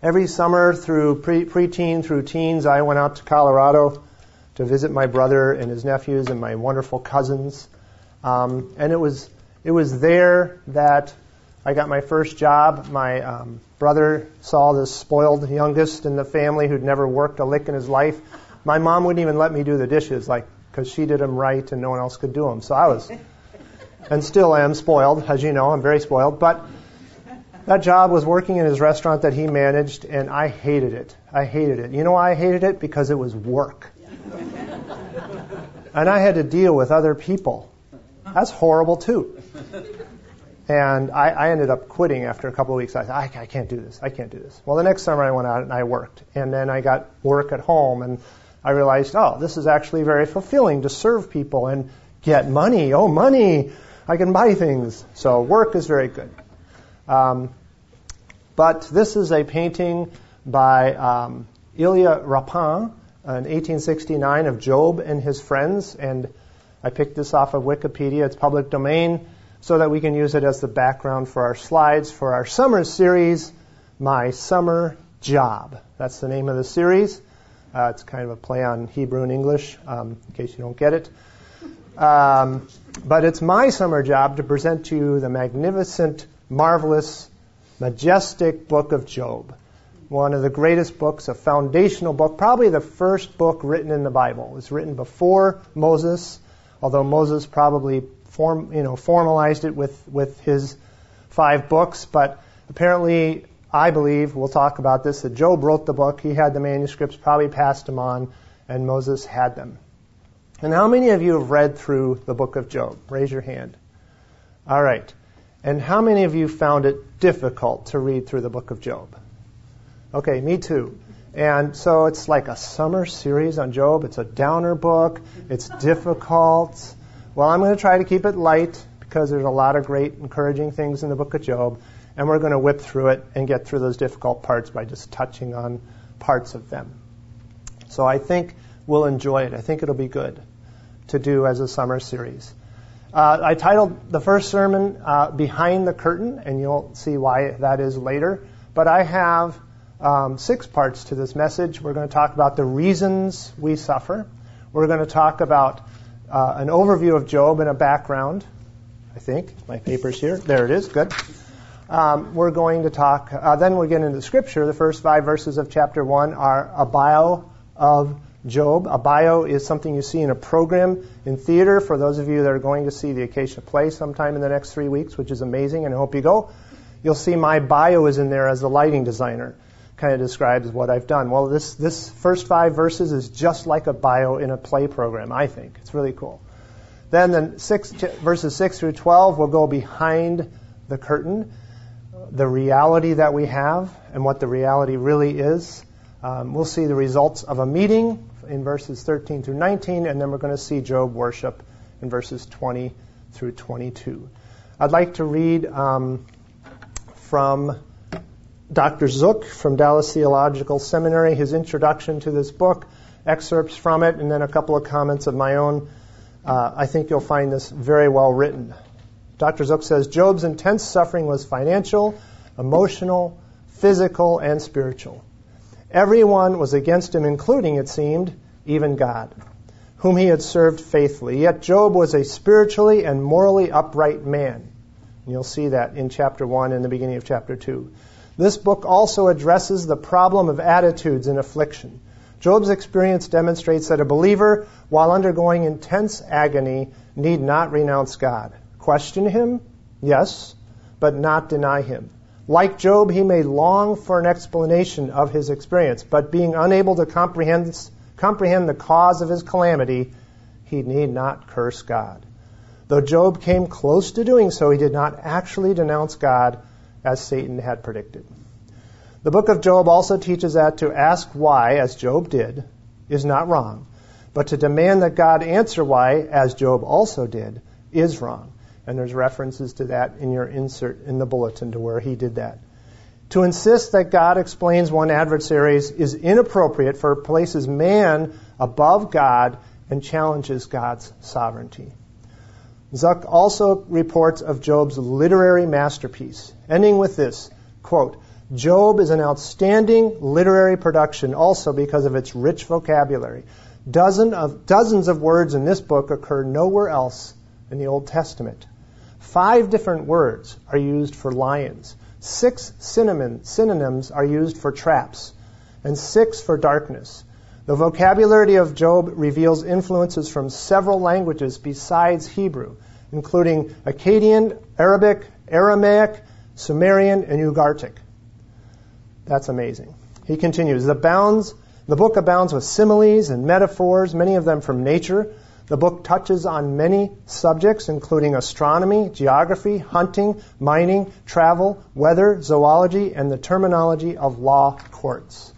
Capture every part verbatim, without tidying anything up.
Every summer through pre- preteen through teens, I went out to Colorado to visit my brother and his nephews and my wonderful cousins. Um, and it was it was there that I got my first job. My um, brother saw this spoiled youngest in the family who'd never worked a lick in his life. My mom wouldn't even let me do the dishes, like, because she did them right and no one else could do them. So I was, and still am spoiled, as you know, I'm very spoiled. But that job was working in his restaurant that he managed, and I hated it. I hated it. You know why I hated it? Because it was work. And I had to deal with other people. That's horrible, too. And I, I ended up quitting after a couple of weeks. I thought, I, I can't do this. I can't do this. Well, the next summer I went out and I worked. And then I got work at home, and I realized, oh, this is actually very fulfilling to serve people and get money. Oh, money. I can buy things. So work is very good. Um, but this is a painting by um, Ilya Rapin in eighteen sixty-nine of Job and his friends. And I picked this off of Wikipedia. It's public domain, so that we can use it as the background for our slides for our summer series, My Summer Job. That's the name of the series. Uh, it's kind of a play on Hebrew and English, um, in case you don't get it. Um, but it's my summer job to present to you the magnificent, marvelous, majestic book of Job. One of the greatest books, a foundational book, probably the first book written in the Bible. It was written before Moses, although Moses probably form, you know, formalized it with, with his five books. But apparently, I believe, we'll talk about this, that Job wrote the book. He had the manuscripts, probably passed them on, and Moses had them. And how many of you have read through the book of Job? Raise your hand. All right. And how many of you found it difficult to read through the book of Job? Okay, me too. And so it's like a summer series on Job. It's a downer book. It's difficult. Well, I'm going to try to keep it light because there's a lot of great, encouraging things in the book of Job. And we're going to whip through it and get through those difficult parts by just touching on parts of them. So I think we'll enjoy it. I think it'll be good to do as a summer series. Uh, I titled the first sermon uh, Behind the Curtain, and you'll see why that is later. But I have um, six parts to this message. We're going to talk about the reasons we suffer. We're going to talk about uh, an overview of Job and a background, I think. My paper's here. There it is. Good. Um, we're going to talk, uh, then we'll get into Scripture. The first five verses of chapter one are a bio of Job. A bio is something you see in a program in theater for those of you that are going to see the Acacia play sometime in the next three weeks, which is amazing, and I hope you go. You'll see my bio is in there as the lighting designer. Kind of describes what I've done. Well, this, this first five verses is just like a bio in a play program, I think. It's really cool. Then the six, verses six through twelve will go behind the curtain, the reality that we have and what the reality really is. Um, we'll see the results of a meeting in verses thirteen through nineteen, and then we're going to see Job worship in verses twenty through twenty-two. I'd like to read um, from Doctor Zook from Dallas Theological Seminary, his introduction to this book, excerpts from it, and then a couple of comments of my own. Uh, I think you'll find this very well written. Doctor Zook says, Job's intense suffering was financial, emotional, physical, and spiritual. Everyone was against him, including, it seemed, even God, whom he had served faithfully. Yet Job was a spiritually and morally upright man. And you'll see that in chapter one and the beginning of chapter two. This book also addresses the problem of attitudes in affliction. Job's experience demonstrates that a believer, while undergoing intense agony, need not renounce God. Question him? Yes, but not deny him. Like Job, he may long for an explanation of his experience, but being unable to comprehend, comprehend the cause of his calamity, he need not curse God. Though Job came close to doing so, he did not actually denounce God as Satan had predicted. The book of Job also teaches that to ask why, as Job did, is not wrong, but to demand that God answer why, as Job also did, is wrong. And there's references to that in your insert in the bulletin to where he did that. To insist that God explains one adversaries is inappropriate, for it places man above God and challenges God's sovereignty. Zuck also reports of Job's literary masterpiece, ending with this, quote, Job is an outstanding literary production also because of its rich vocabulary. Dozen of, dozens of words in this book occur nowhere else in the Old Testament. Five different words are used for lions. Six synonym, synonyms are used for traps, and six for darkness. The vocabulary of Job reveals influences from several languages besides Hebrew, including Akkadian, Arabic, Aramaic, Sumerian, and Ugaritic. That's amazing. He continues, the, bounds, the book abounds with similes and metaphors, many of them from nature. The book touches on many subjects, including astronomy, geography, hunting, mining, travel, weather, zoology, and the terminology of law courts.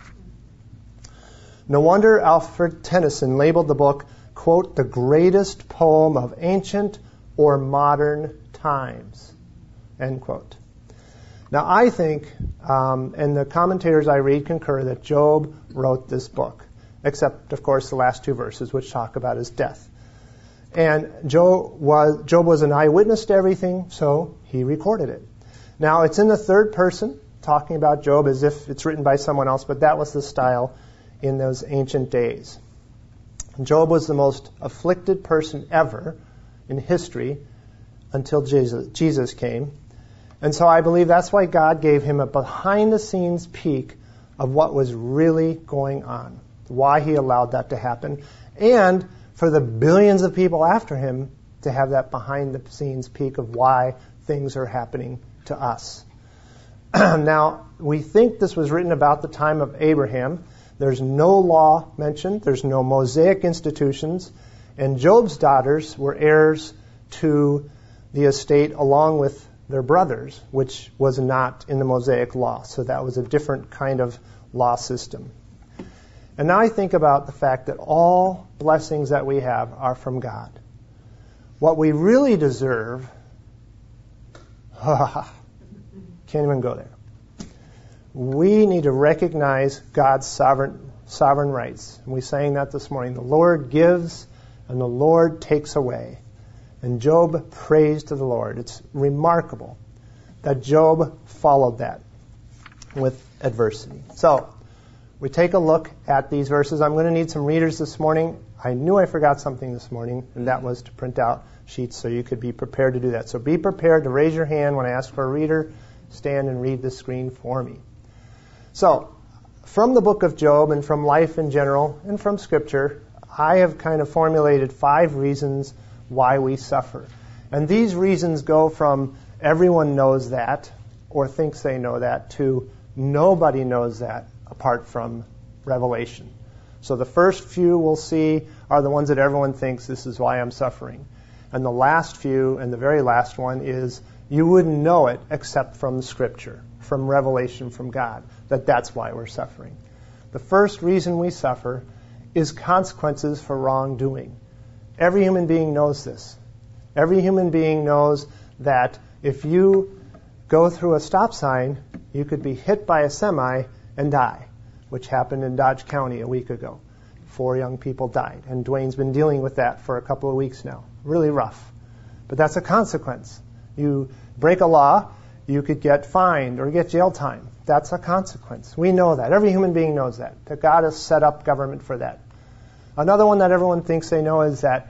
No wonder Alfred Tennyson labeled the book, quote, the greatest poem of ancient or modern times, end quote. Now, I think, um, and the commentators I read concur, that Job wrote this book, except, of course, the last two verses, which talk about his death. And Job was, Job was an eyewitness to everything, so he recorded it. Now, it's in the third person, talking about Job as if it's written by someone else, but that was the style in those ancient days. Job was the most afflicted person ever in history until Jesus, Jesus came. And so I believe that's why God gave him a behind-the-scenes peek of what was really going on, why he allowed that to happen, and for the billions of people after him to have that behind-the-scenes peek of why things are happening to us. Now, we think this was written about the time of Abraham. There's no law mentioned. There's no Mosaic institutions. And Job's daughters were heirs to the estate along with their brothers, which was not in the Mosaic law. So that was a different kind of law system. And now I think about the fact that all blessings that we have are from God. What we really deserve, can't even go there. We need to recognize God's sovereign sovereign rights. And we sang that this morning. The Lord gives and the Lord takes away. And Job praised to the Lord. It's remarkable that Job followed that with adversity. So, we take a look at these verses. I'm going to need some readers this morning. I knew I forgot something this morning, and that was to print out sheets so you could be prepared to do that. So be prepared to raise your hand when I ask for a reader. Stand and read the screen for me. So, from the book of Job and from life in general and from Scripture, I have kind of formulated five reasons why we suffer. And these reasons go from everyone knows that or thinks they know that to nobody knows that apart from Revelation. So the first few we'll see are the ones that everyone thinks this is why I'm suffering. And the last few, and the very last one, is you wouldn't know it except from the Scripture, from revelation from God, that that's why we're suffering. The first reason we suffer is consequences for wrongdoing. Every human being knows this. Every human being knows that if you go through a stop sign, you could be hit by a semi and die, which happened in Dodge County a week ago. Four young people died, and Dwayne's been dealing with that for a couple of weeks now. Really rough. But that's a consequence. You break a law, you could get fined or get jail time. That's a consequence. We know that. Every human being knows that, that God has set up government for that. Another one that everyone thinks they know is that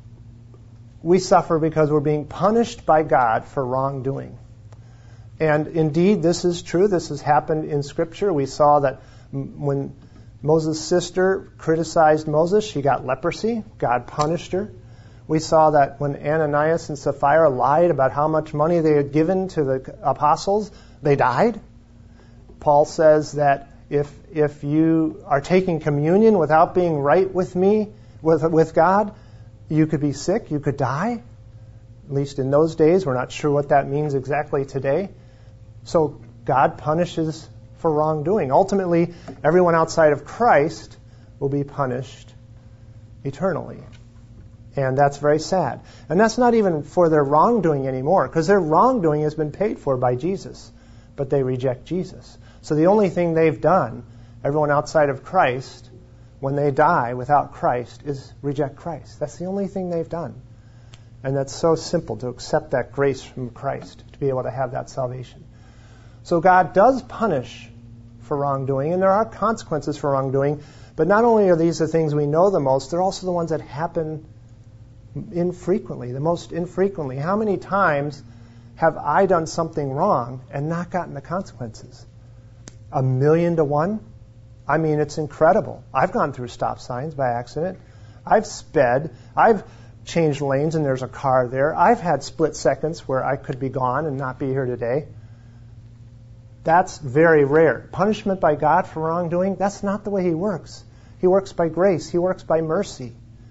we suffer because we're being punished by God for wrongdoing. And indeed, this is true. This has happened in Scripture. We saw that when Moses' sister criticized Moses, she got leprosy. God punished her. We saw that when Ananias and Sapphira lied about how much money they had given to the apostles, they died. Paul says that if if you are taking communion without being right with me, with with God, you could be sick, you could die. At least in those days, we're not sure what that means exactly today. So God punishes for wrongdoing. Ultimately, everyone outside of Christ will be punished eternally. And that's very sad. And that's not even for their wrongdoing anymore, because their wrongdoing has been paid for by Jesus. But they reject Jesus. So the only thing they've done, everyone outside of Christ, when they die without Christ, is reject Christ. That's the only thing they've done. And that's so simple to accept that grace from Christ, to be able to have that salvation. So God does punish for wrongdoing, and there are consequences for wrongdoing, but not only are these the things we know the most, they're also the ones that happen infrequently, the most infrequently. How many times have I done something wrong and not gotten the consequences? A million to one? I mean, it's incredible. I've gone through stop signs by accident. I've sped. I've changed lanes and there's a car there. I've had split seconds where I could be gone and not be here today. That's very rare. Punishment by God for wrongdoing, that's not the way He works. He works by grace. He works by mercy.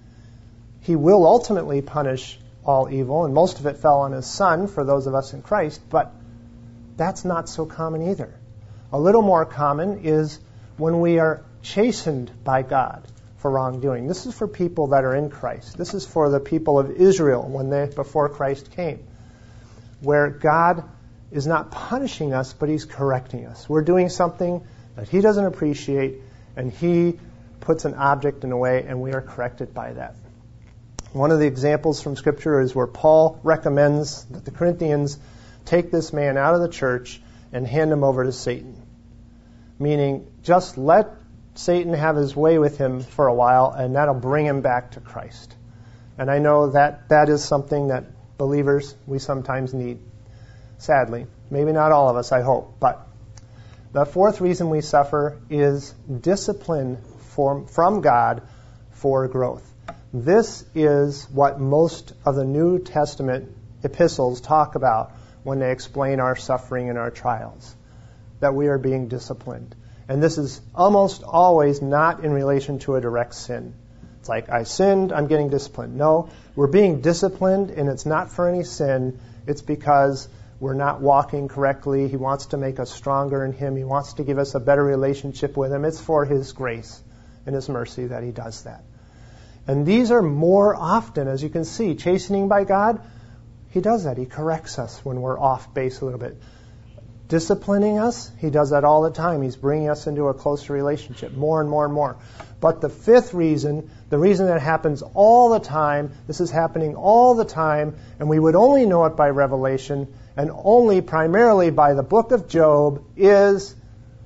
He will ultimately punish all evil, and most of it fell on His Son for those of us in Christ, but that's not so common either. A little more common is when we are chastened by God for wrongdoing. This is for people that are in Christ. This is for the people of Israel when they before Christ came, where God is not punishing us, but He's correcting us. We're doing something that He doesn't appreciate, and He puts an object in a way, and we are corrected by that. One of the examples from Scripture is where Paul recommends that the Corinthians take this man out of the church and hand him over to Satan. Meaning, just let Satan have his way with him for a while, and that'll bring him back to Christ. And I know that that is something that believers, we sometimes need. Sadly. Maybe not all of us, I hope. But the fourth reason we suffer is discipline from, from God for growth. This is what most of the New Testament epistles talk about when they explain our suffering and our trials, that we are being disciplined. And this is almost always not in relation to a direct sin. It's like, I sinned, I'm getting disciplined. No, we're being disciplined, and it's not for any sin. It's because we're not walking correctly. He wants to make us stronger in Him. He wants to give us a better relationship with Him. It's for His grace and His mercy that He does that. And these are more often, as you can see, chastening by God. He does that. He corrects us when we're off base a little bit. Disciplining us, He does that all the time. He's bringing us into a closer relationship, more and more and more. But the fifth reason, the reason that happens all the time, this is happening all the time, and we would only know it by revelation, and only primarily by the book of Job, is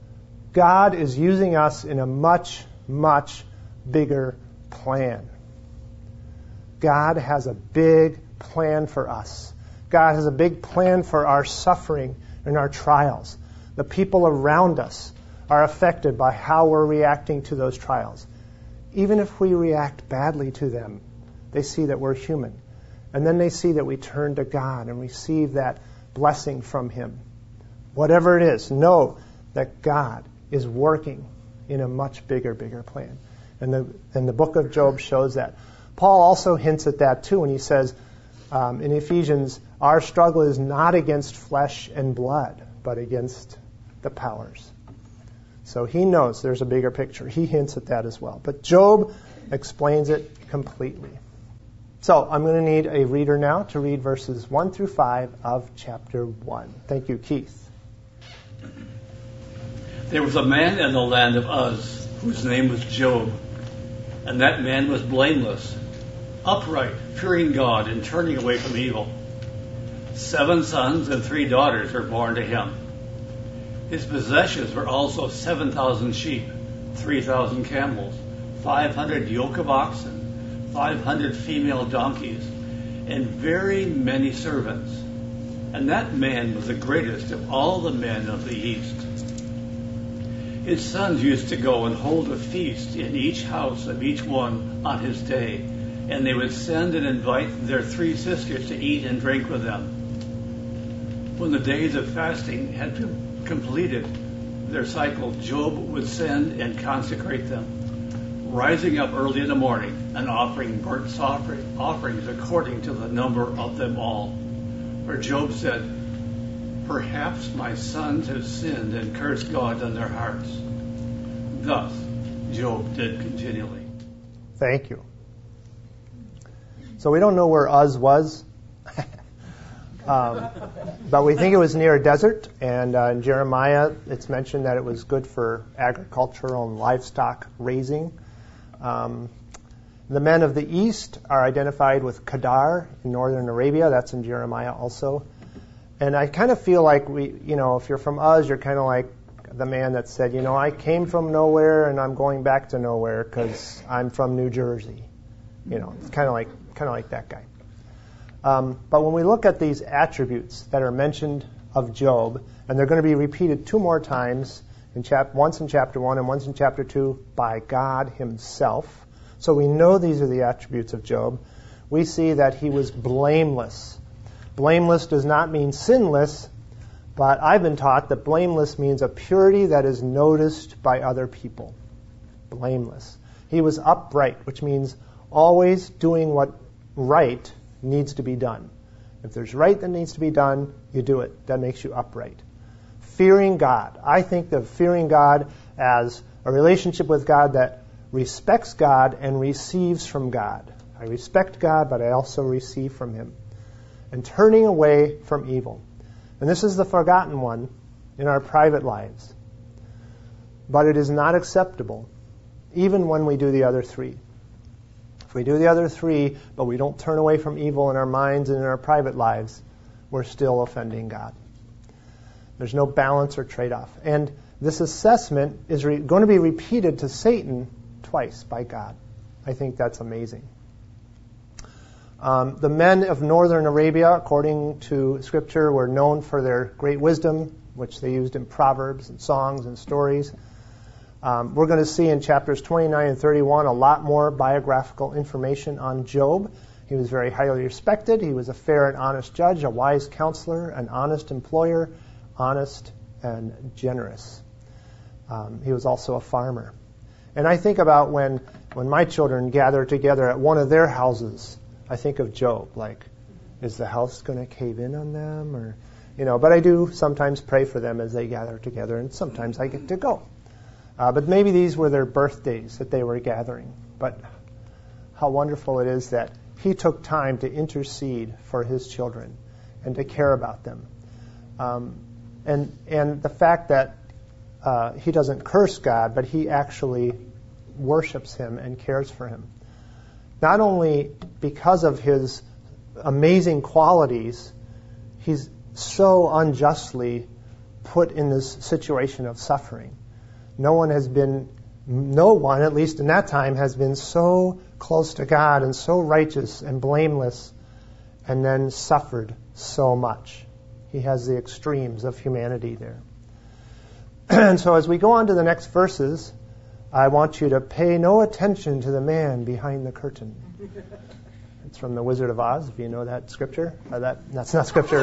God is using us in a much, much bigger plan. God has a big plan for us. God has a big plan for our suffering and our trials. The people around us are affected by how we're reacting to those trials. Even if we react badly to them, they see that we're human. And then they see that we turn to God and receive that blessing from Him. Whatever it is, know that God is working in a much bigger, bigger plan. And the, and the book of Job shows that. Paul also hints at that too when he says um, in Ephesians, our struggle is not against flesh and blood, but against the powers. So he knows there's a bigger picture. He hints at that as well. But Job explains it completely. So I'm going to need a reader now to read verses one through five of chapter one. Thank you, Keith. There was a man in the land of Uz whose name was Job, and that man was blameless, upright, fearing God, and turning away from evil. Seven sons and three daughters were born to him. His possessions were also seven thousand sheep, three thousand camels, five hundred yoke of oxen, five hundred female donkeys, and very many servants. And that man was the greatest of all the men of the east. His sons used to go and hold a feast in each house of each one on his day, and they would send and invite their three sisters to eat and drink with them. When the days of fasting had completed their cycle, Job would send and consecrate them, rising up early in the morning and offering burnt offerings according to the number of them all. For Job said, "Perhaps my sons have sinned and cursed God in their hearts." Thus, Job did continually. Thank you. So we don't know where Uz was, um, but we think it was near a desert. And uh, in Jeremiah, it's mentioned that it was good for agricultural and livestock raising. Um, the men of the east are identified with Kedar in northern Arabia. That's in Jeremiah also. and I kind of feel like we, you know, if you're from Uz, you're kind of like the man that said, you know, I came from nowhere and I'm going back to nowhere because I'm from New Jersey. You know, it's kind of like kind of like that guy. Um, but when we look at these attributes that are mentioned of Job, and they're going to be repeated two more times, in chap- once in chapter one and once in chapter two, by God himself. So we know these are the attributes of Job. We see that he was blameless. Blameless does not mean sinless, but I've been taught that blameless means a purity that is noticed by other people. Blameless. He was upright, which means always doing what right needs to be done. If there's right that needs to be done, you do it. That makes you upright. Fearing God. I think of fearing God as a relationship with God that respects God and receives from God. I respect God, but I also receive from him. And turning away from evil. And this is the forgotten one in our private lives. But it is not acceptable, even when we do the other three. If we do the other three, but we don't turn away from evil in our minds and in our private lives, we're still offending God. There's no balance or trade-off. And this assessment is re- going to be repeated to Satan twice by God. I think that's amazing. Um, the men of northern Arabia, according to Scripture, were known for their great wisdom, which they used in proverbs and songs and stories. Um, we're going to see in chapters twenty-nine and thirty-one a lot more biographical information on Job. He was very highly respected. He was a fair and honest judge, a wise counselor, an honest employer, honest and generous. Um, he was also a farmer. And I think about when, when my children gather together at one of their houses, I think of Job, like, is the house going to cave in on them? Or, you know, but I do sometimes pray for them as they gather together, and sometimes I get to go. Uh, but maybe these were their birthdays that they were gathering. But how wonderful it is that he took time to intercede for his children and to care about them. Um, and and the fact that uh, he doesn't curse God, but he actually worships him and cares for him. Not only because of his amazing qualities, he's so unjustly put in this situation of suffering. No one has been, no one, at least in that time, has been so close to God and so righteous and blameless and then suffered so much. He has the extremes of humanity there. And so as we go on to the next verses, I want you to pay no attention to the man behind the curtain. It's from The Wizard of Oz, if you know that scripture. Or that, that's not scripture.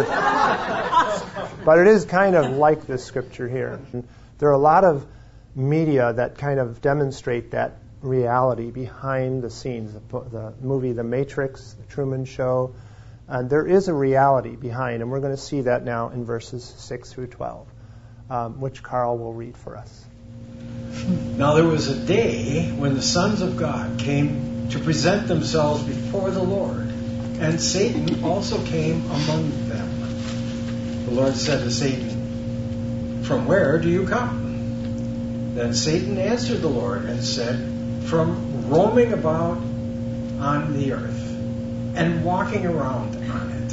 But it is kind of like this scripture here. And there are a lot of media that kind of demonstrate that reality behind the scenes. The, the movie The Matrix, The Truman Show. And there is a reality behind, and we're going to see that now in verses six through twelve, um, which Carl will read for us. Now there was a day when the sons of God came to present themselves before the Lord, and Satan also came among them. The Lord said to Satan, "From where do you come?" Then Satan answered the Lord and said, "From roaming about on the earth and walking around on it."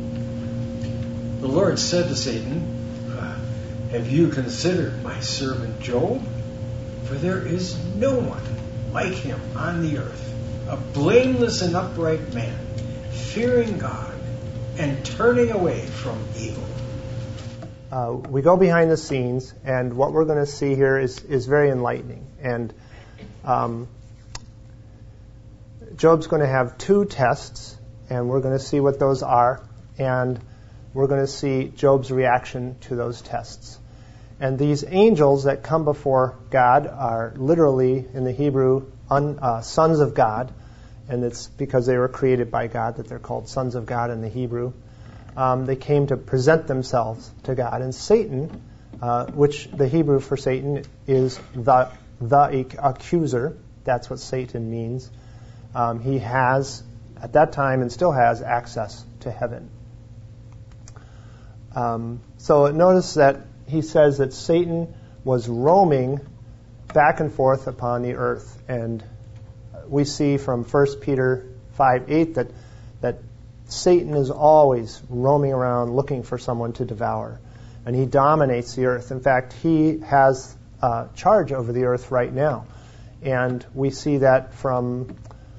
The Lord said to Satan, uh, "Have you considered my servant Job? For there is no one like him on the earth, a blameless and upright man, fearing God and turning away from evil." Uh, we go behind the scenes, and what we're going to see here is, is very enlightening. And um, Job's going to have two tests, and we're going to see what those are, and we're going to see Job's reaction to those tests. And these angels that come before God are literally, in the Hebrew, un, uh, sons of God, and it's because they were created by God that they're called sons of God in the Hebrew. Um, they came to present themselves to God. And Satan, uh, which the Hebrew for Satan is the, the accuser, that's what Satan means. Um, he has, at that time, and still has, access to heaven. Um, so notice that he says that Satan was roaming back and forth upon the earth. And we see from First Peter five eight that, that Satan is always roaming around looking for someone to devour. And he dominates the earth. In fact, he has uh, charge over the earth right now. And we see that from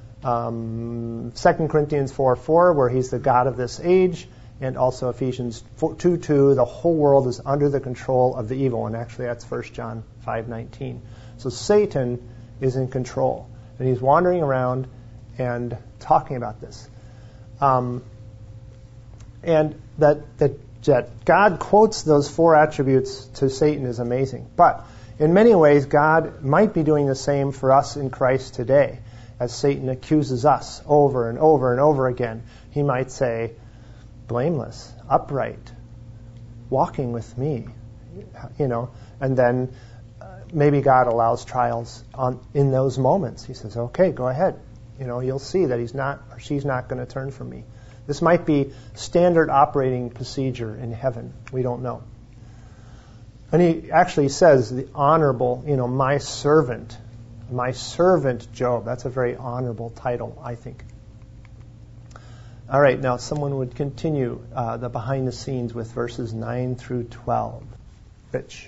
um, Second Corinthians four four, where he's the God of this age, and also Ephesians two two, the whole world is under the control of the evil. And actually that's First John five nineteen. So Satan is in control. And he's wandering around and talking about this. Um, and that, that, that God quotes those four attributes to Satan is amazing. But in many ways, God might be doing the same for us in Christ today. As Satan accuses us over and over and over again, he might say, blameless, upright, walking with me, you know, and then uh, maybe God allows trials on in those moments. He says, okay, go ahead. You know, you'll see that he's not or she's not going to turn from me. This might be standard operating procedure in heaven. We don't know. And he actually says the honorable, you know, my servant, my servant Job. That's a very honorable title, I think. All right, now someone would continue uh, the behind the scenes with verses nine through twelve. Rich.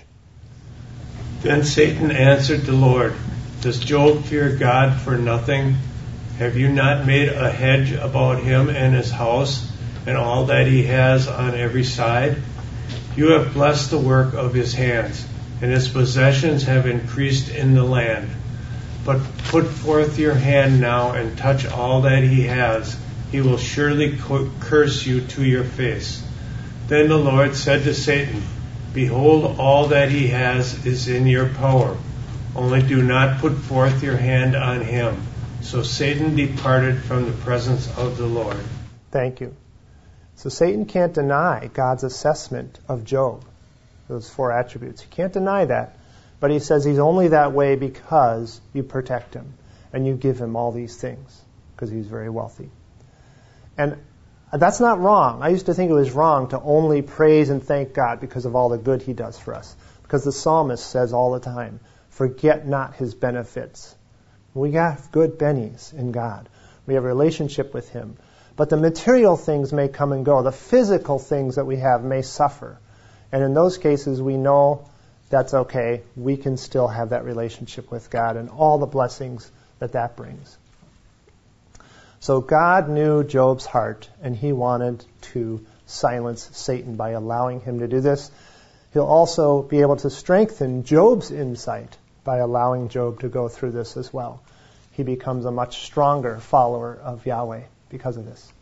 Then Satan answered the Lord, does Job fear God for nothing? Have you not made a hedge about him and his house and all that he has on every side? You have blessed the work of his hands, and his possessions have increased in the land. But put forth your hand now and touch all that he has. He will surely curse you to your face. Then the Lord said to Satan, behold, all that he has is in your power. Only do not put forth your hand on him. So Satan departed from the presence of the Lord. Thank you. So Satan can't deny God's assessment of Job, those four attributes. He can't deny that. But he says he's only that way because you protect him and you give him all these things because he's very wealthy. And that's not wrong. I used to think it was wrong to only praise and thank God because of all the good he does for us. Because the psalmist says all the time, forget not his benefits. We have good bennies in God. We have a relationship with him. But the material things may come and go. The physical things that we have may suffer. And in those cases, we know that's okay. We can still have that relationship with God and all the blessings that that brings. So God knew Job's heart, and he wanted to silence Satan by allowing him to do this. He'll also be able to strengthen Job's insight by allowing Job to go through this as well. He becomes a much stronger follower of Yahweh because of this.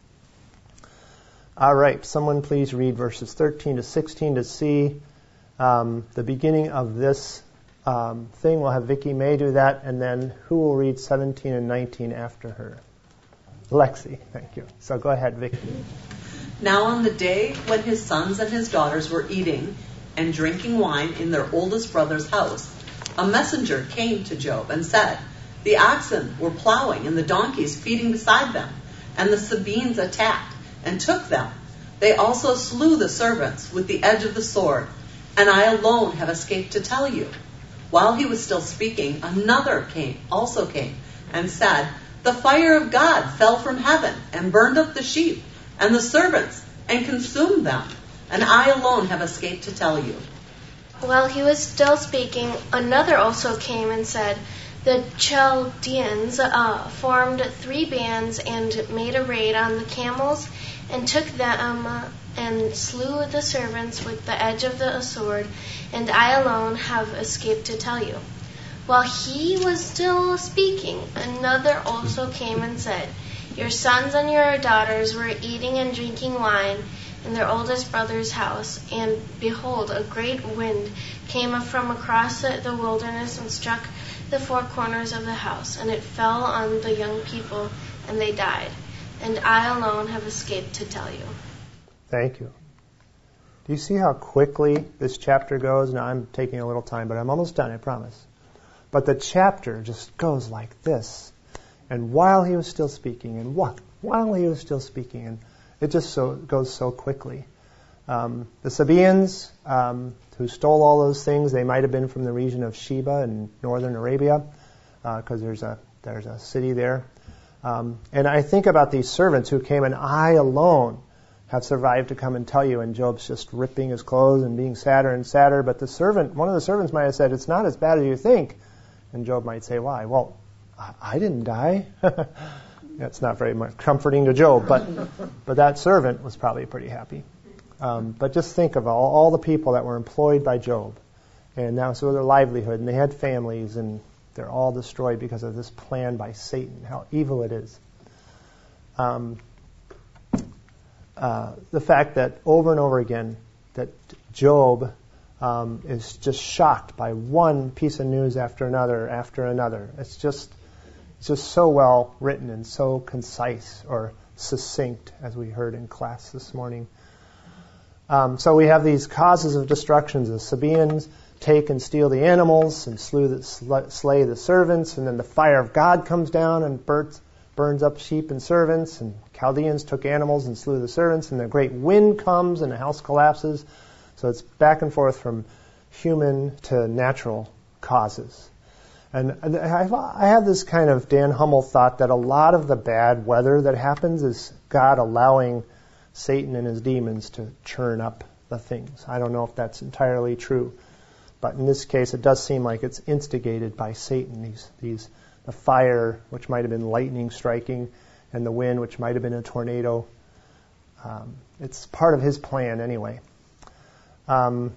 All right, someone please read verses thirteen to sixteen to see um, the beginning of this um, thing. We'll have Vicki May do that, and then who will read seventeen and nineteen after her? Lexi, thank you. So go ahead, Vicki. Now on the day when his sons and his daughters were eating and drinking wine in their oldest brother's house, a messenger came to Job and said, the oxen were plowing and the donkeys feeding beside them, and the Sabeans attacked and took them. They also slew the servants with the edge of the sword, and I alone have escaped to tell you. While he was still speaking, another came, also came, and said, the fire of God fell from heaven and burned up the sheep and the servants and consumed them, and I alone have escaped to tell you. While he was still speaking, another also came and said, the Chaldeans uh, formed three bands and made a raid on the camels and took them uh, and slew the servants with the edge of the sword, and I alone have escaped to tell you. While he was still speaking, another also came and said, your sons and your daughters were eating and drinking wine in their oldest brother's house, and behold, a great wind came from across the wilderness and struck the four corners of the house, and it fell on the young people, and they died. And I alone have escaped to tell you. Thank you. Do you see how quickly this chapter goes? Now, I'm taking a little time, but I'm almost done, I promise. But the chapter just goes like this. And while he was still speaking, and what? While he was still speaking, and it just so goes so quickly. Um, the Sabaeans, um, who stole all those things, they might have been from the region of Sheba in northern Arabia, because uh, there's a there's a city there. Um, and I think about these servants who came, and I alone have survived to come and tell you, and Job's just ripping his clothes and being sadder and sadder. But the servant, one of the servants might have said, it's not as bad as you think. And Job might say, why? Well, I, I didn't die. That's not very much comforting to Job, but but that servant was probably pretty happy. Um, but just think of all, all the people that were employed by Job, and that was their livelihood, and they had families, and they're all destroyed because of this plan by Satan. How evil it is. Um, uh, the fact that over and over again that Job um, is just shocked by one piece of news after another after another. It's just it's just so well written and so concise or succinct, as we heard in class this morning. Um, so we have these causes of destructions. The Sabaeans take and steal the animals and slew the, slay the servants, and then the fire of God comes down and burns, burns up sheep and servants, and Chaldeans took animals and slew the servants, and the great wind comes and the house collapses. So it's back and forth from human to natural causes. And I have this kind of Dan Hummel thought that a lot of the bad weather that happens is God allowing Satan and his demons to churn up the things. I don't know if that's entirely true, but in this case it does seem like it's instigated by Satan. These, these, the fire, which might have been lightning striking, and the wind, which might have been a tornado. Um, it's part of his plan anyway. Um,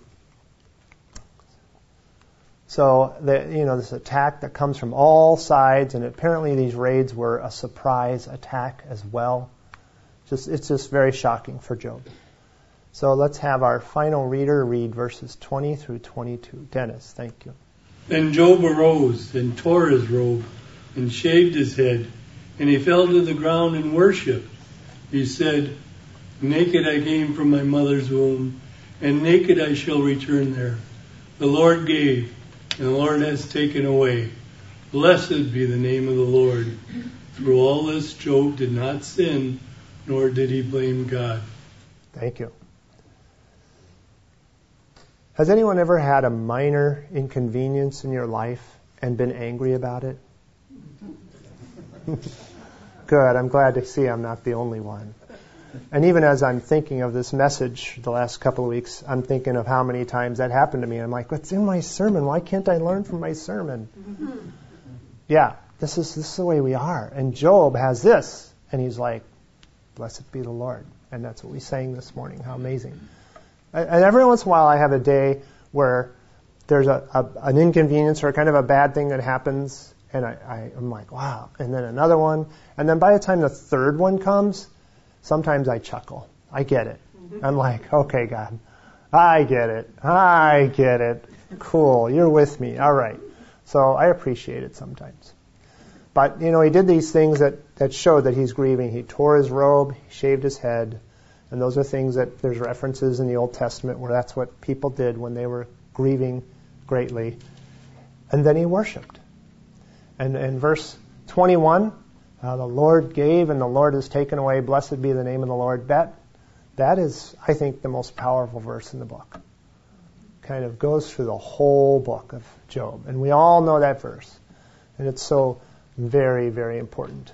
so, the, you know, this attack that comes from all sides, and apparently these raids were a surprise attack as well. Just, it's just very shocking for Job. So let's have our final reader read verses twenty through twenty-two. Dennis, thank you. Then Job arose and tore his robe and shaved his head, and he fell to the ground and worshipped. He said, naked I came from my mother's womb, and naked I shall return there. The Lord gave, and the Lord has taken away. Blessed be the name of the Lord. Through all this, Job did not sin, nor did he blame God. Thank you. Has anyone ever had a minor inconvenience in your life and been angry about it? Good. I'm glad to see I'm not the only one. And even as I'm thinking of this message the last couple of weeks, I'm thinking of how many times that happened to me. I'm like, what's in my sermon? Why can't I learn from my sermon? Mm-hmm. Yeah, this is this is the way we are. And Job has this, and he's like, blessed be the Lord. And that's what we sang this morning. How amazing. And every once in a while I have a day where there's a, a an inconvenience or kind of a bad thing that happens, and I, I, I'm like, wow. And then another one. And then by the time the third one comes, sometimes I chuckle. I get it. I'm like, okay, God, I get it. I get it. Cool. You're with me. All right. So I appreciate it sometimes. But, you know, he did these things that, that showed that he's grieving. He tore his robe, he shaved his head, and those are things that there's references in the Old Testament where that's what people did when they were grieving greatly. And then he worshipped. And in verse twenty-one, uh, the Lord gave and the Lord has taken away. Blessed be the name of the Lord. That, that is, I think, the most powerful verse in the book. Kind of goes through the whole book of Job. And we all know that verse. And it's so very, very important.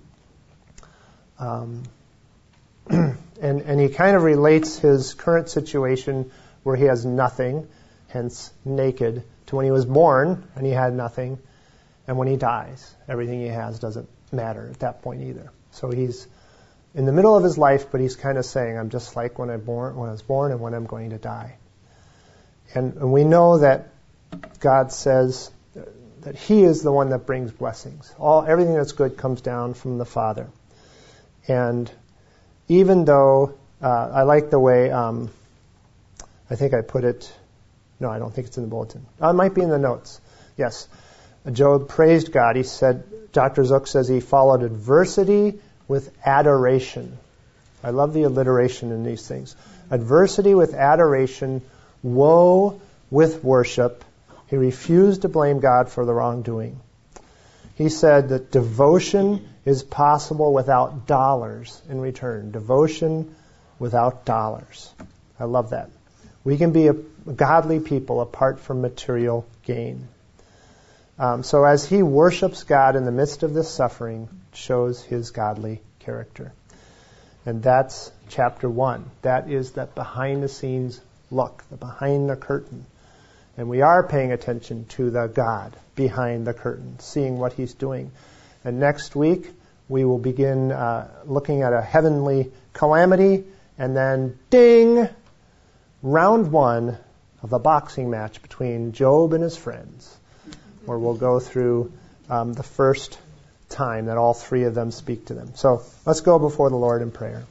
Um, and, and he kind of relates his current situation where he has nothing, hence naked, to when he was born and he had nothing, and when he dies, everything he has doesn't matter at that point either. So he's in the middle of his life, but he's kind of saying, I'm just like when I born when I was born and when I'm going to die. And, and we know that God says that he is the one that brings blessings. All everything that's good comes down from the Father. And even though uh, I like the way um, I think I put it. No, I don't think it's in the bulletin. Oh, it might be in the notes. Yes. Job praised God. He said, Doctor Zook says he followed adversity with adoration. I love the alliteration in these things. Adversity with adoration, woe with worship. He refused to blame God for the wrongdoing. He said that devotion is possible without dollars in return. Devotion without dollars. I love that. We can be a godly people apart from material gain. Um, so as he worships God in the midst of this suffering, shows his godly character. And that's chapter one. That is that behind-the-scenes look, the behind the curtain. And we are paying attention to the God behind the curtain, seeing what he's doing. And next week, we will begin uh, looking at a heavenly calamity, and then, ding, round one of a boxing match between Job and his friends, where we'll go through um, the first time that all three of them speak to them. So let's go before the Lord in prayer.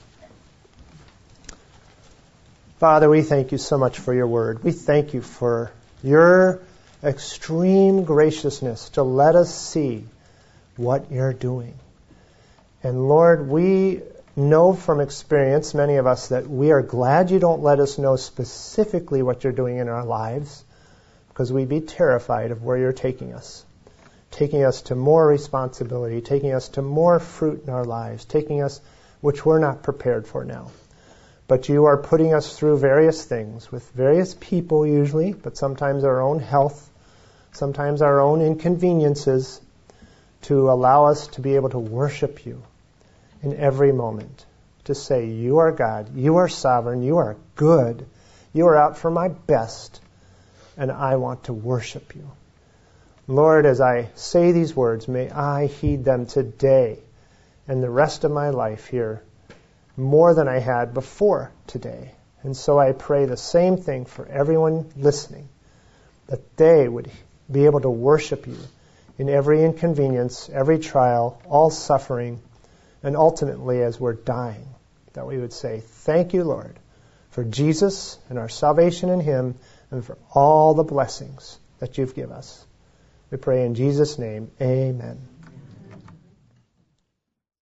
Father, we thank you so much for your word. We thank you for your extreme graciousness to let us see what you're doing. And Lord, we know from experience, many of us, that we are glad you don't let us know specifically what you're doing in our lives, because we'd be terrified of where you're taking us. Taking us to more responsibility, taking us to more fruit in our lives, taking us which we're not prepared for now. But you are putting us through various things with various people usually, but sometimes our own health, sometimes our own inconveniences, to allow us to be able to worship you in every moment. To say, you are God, you are sovereign, you are good, you are out for my best, and I want to worship you. Lord, as I say these words, may I heed them today and the rest of my life here more than I had before today. And so I pray the same thing for everyone listening, that they would be able to worship you in every inconvenience, every trial, all suffering, and ultimately as we're dying, that we would say, thank you, Lord, for Jesus and our salvation in him and for all the blessings that you've given us. We pray in Jesus' name, amen.